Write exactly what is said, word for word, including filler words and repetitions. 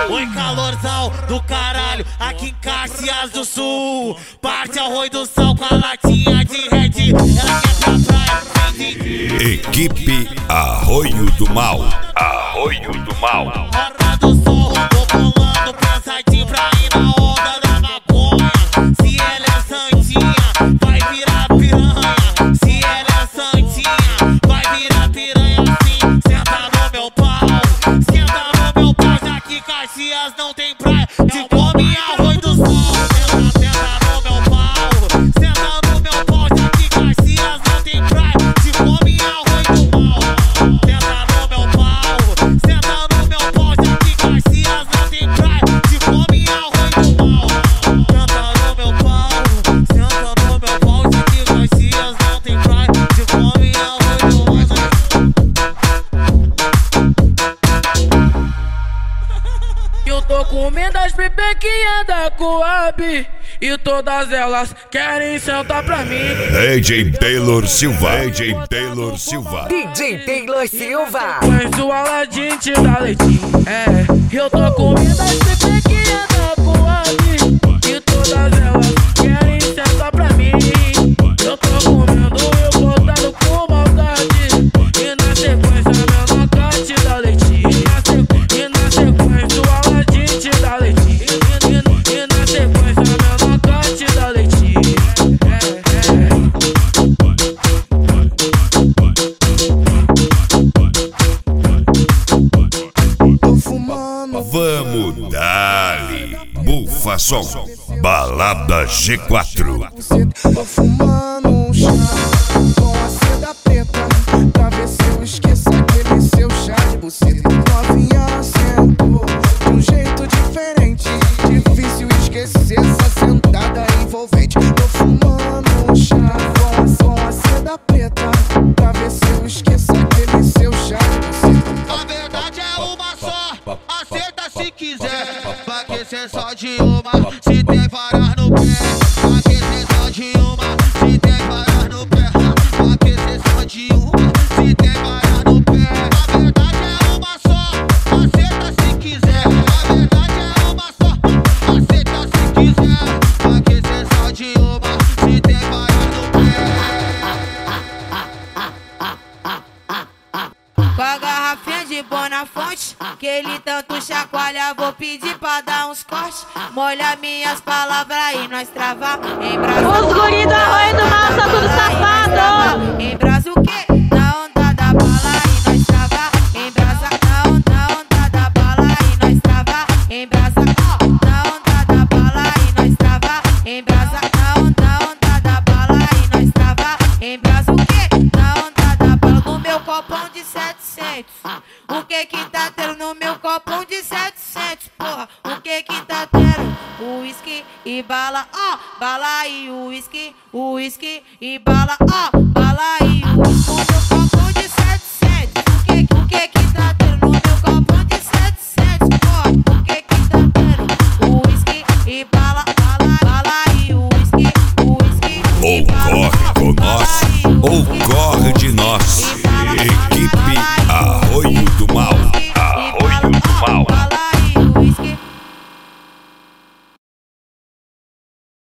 Oi, calorzão do caralho, aqui em Caxias do Sul. Parte Arroio do Sal com a latinha de Red. Ela quer pra praia, vem. Equipe Arroio do Mal. Arroio do Mal. Hora do sol, tô bolando pensadinho pra ir na onda da maconha. Se ela é santinha, vai virar piranha. Se ela é santinha, vai virar piranha sim. Senta no meu pau, senta no meu pau. Já que Caxias não tem praia, te come Arroio do Sol. Senta, senta no meu pau, senta no meu pau. Já que Caxias não tem praia, te come Arroio do Mal. Senta no meu pau, senta no meu pau. Já que Caxias não tem praia, te come Arroio do Mal. Senta no meu pau, senta no meu pau. Já que Caxias não tem praia, te come Arroio do Mal. Eu tô comendo as pepequinhas da Coab e todas elas querem sentar pra mim. D J Taylor Silva. D J Taylor Silva. D J Taylor Silva. Mas o Aladim te dá leitinho. É, eu tô comendo as pepequinhas da Coab e todas elas querem sentar pra mim. Eu tô comendo eu botando com maldade e na sequência meu nocaute te dá leitinho. E na sequência o Aladim te dá leitinho. E, e, e na sequência meu nocaute te dá leitinho. É, é. Tô fumando. Vamos dali. Bufa som. Balada G quatro. Tô fumando um chá com a seda preta pra ver se eu esqueço aquele seu chá de buceta. Novinha sentou de um jeito diferente, difícil esquecer essa sentada envolvente. Tô fumando um chá com, com a seda preta pra ver se eu esqueço aquele seu chá de buceta. A verdade é uma só, aceita se quiser. Vai que cê só de uma, se tem varar no pé. Vai que cê só de uma, se tem varar no pé. Vai que cê só de uma, se tem varar no pé. A verdade é uma só, aceita se quiser. A verdade é uma só, aceita se quiser. Vai que cê só de uma, se tem varar no pé. Com a garrafinha de Bonafonte, que ele tanto chacoalha, vou pedir pra dar uns cortes. Molha minhas palavras e nós travar. Embrasa Os guri do Arroio do Mal são tudo safado. Embrasa o quê? Na onda da bala e nós travar. Embrasa na onda, na onda da bala e nós travar. Embrasa ó, na onda da bala e nós travar. Embrasa na onda, na onda da bala e nós travar. Embrasa o quê? Na onda da bala no meu copão de setecentos. O que que tá tendo no meu copão de setecentos? Porra, o que que tá tendo? Uísque e bala, ó, bala e uísque, uísque e bala, ó, bala e uísque. O meu copão de setecentos. O que, o que que tá tendo no meu copão de setecentos? Porra, o que que tá tendo? Uísque e bala, bala, bala e uísque, uísque e bala. Ou corre com nós, ou corre de nós. Equipe Arroio do Mal.